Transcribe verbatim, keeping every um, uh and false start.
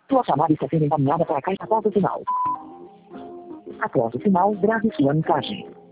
Sua chamada está sendo encaminhada para a caixa após o sinal. Após o sinal, grave sua mensagem.